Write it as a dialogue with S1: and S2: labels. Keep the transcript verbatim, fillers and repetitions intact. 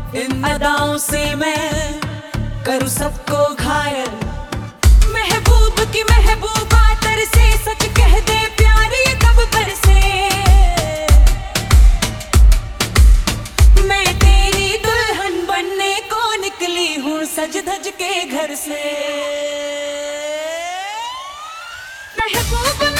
S1: इन अदाओं से मैं करूँ सबको घायल। महबूब की महबूबा तरसे, सच कह दे प्यार ये कब बरसे। मैं तेरी दुल्हन बनने को निकली हूँ सज धज के घर से। महबूब